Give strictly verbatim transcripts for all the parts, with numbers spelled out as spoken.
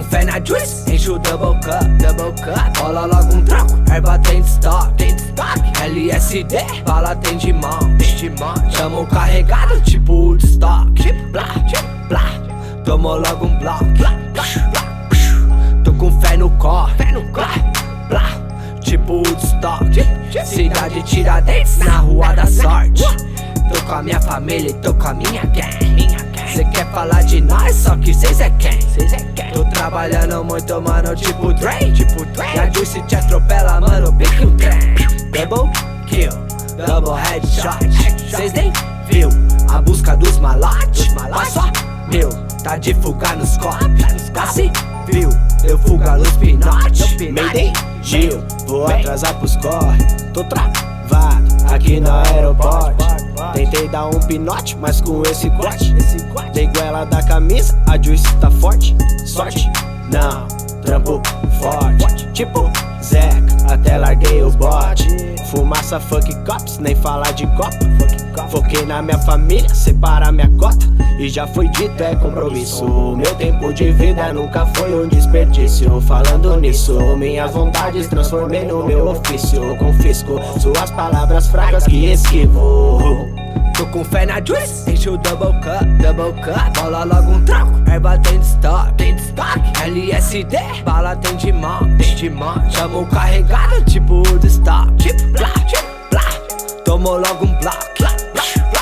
fé na juice, enche o double cup, double cup. Rola logo um troco, erva tem estoque, tem estoque. L S D, bala tem de mão, tem de mão. Tamo carregado tipo Woodstock, tipo blá, tipo blá. Tomou logo um bloco, blá, blá, blá. Tô com fé no corre, fé no corre, blá, tipo Woodstock. Cidade Tiradentes, na rua da sorte. Tô com a minha família e tô com a minha gang. Cê quer falar de nós, só que cês é quem? Cês é quem? Tô trabalhando muito, mano, tipo Dre, tipo Dre. E a Juice te atropela, mano, pique um trem. Double kill, double headshot. Cês nem viu a busca dos malotes, mas só meu, tá de fuga nos copos. Tá se viu, eu fuga nos pinotes. Mayday, Gil, vou atrasar pros corre. Tô travado aqui no aeroporto. Tentei dar um pinote, mas com esse corte dei goela da camisa, a Juice tá forte. Sorte? Não, trampo forte. Tipo Zeca, até larguei o bote. Fumaça, fuck cops, nem falar de copa. Foquei na minha família, separa minha cota. E já foi dito, é compromisso. Meu tempo de vida nunca foi um desperdício. Falando nisso, minhas vontades transformei no meu ofício. Confisco suas palavras fracas que esquivo. Tô com fé na Juice, enche o double cup, double cup. Rola logo um troco, erva tem de estoque, tem de estoque. L S D, bala tem de mão, tem de mão. Tamo carregado tipo Woodstock, tipo blá, tipo blá. Tomou logo um bloco, blá, blá, blá.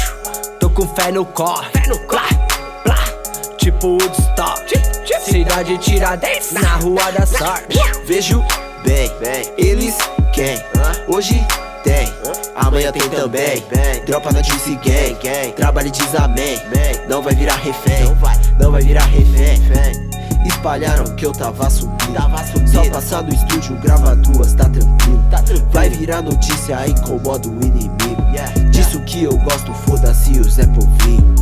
Tô com fé no corre, fé no corre, blá, tipo Woodstock. Cidade Tiradentes, na rua da sorte. Vejo bem, eles quem? Hoje tem, amanhã tem também. Dropa da Juice Gang, trabalho e diz amém. Não vai virar refém, não vai virar refém. Espalharam que eu tava subindo, só passar no estúdio, grava duas, tá tranquilo. Vai virar notícia, incomoda o inimigo. Disso que eu gosto, foda-se o Zé Povinho.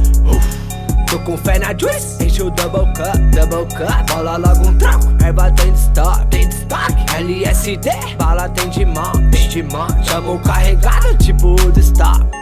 Tô com fé na Juice, enche o double cup, double cup. Rola logo um troco, erva tem de estoque, tem de estoque. L S D, bala tem de mão, tem de mão. Tamo carregado tipo Woodstock.